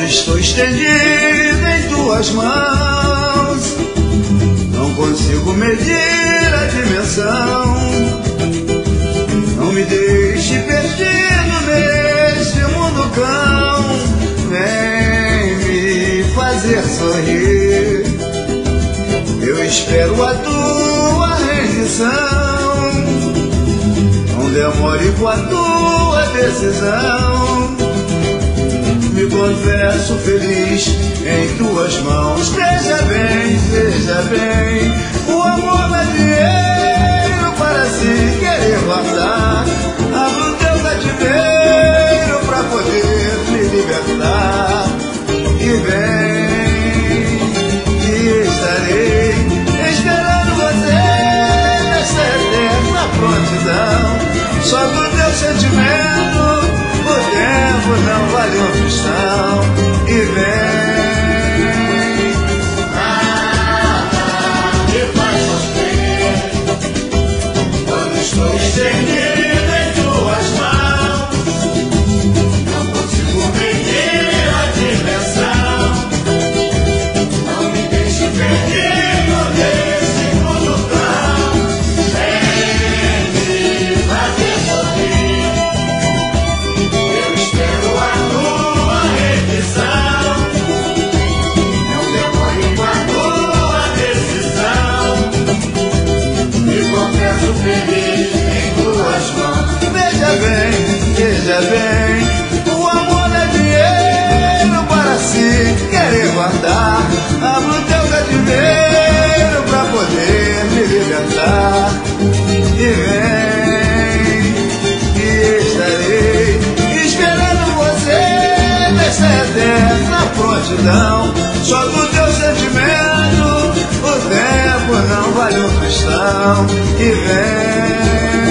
estou estendido em tuas mãos, não consigo medir a dimensão. Não me deixe perdido neste mundo cão, vem me fazer sorrir. Eu espero a tua rendição, não demore com a tua decisão. Me confesso feliz em tuas mãos. Veja bem, o amor não é dinheiro para se querer guardar. Abra o teu cativeiro para poder me libertar. E vem, que estarei esperando você nessa eterna prontidão. Só do teu sentimento o tempo não vale um tostão. E vem, me faz sofrer quando estou estendido em tuas mãos. Não consigo medir a dimensão. Não me deixe perdido nesse mundo cão. Vem me fazer sorrir. Eu espero a tua revisão. Não demore com a tua decisão. Me confesso feliz em tuas mãos. veja bem, o amor é dinheiro para se querer guardar. Abra o teu cativeiro para poder me libertar. E vem, que estarei esperando você nessa eterna prontidão. Só do teu sentimento o tempo não vale um tostão. E vem.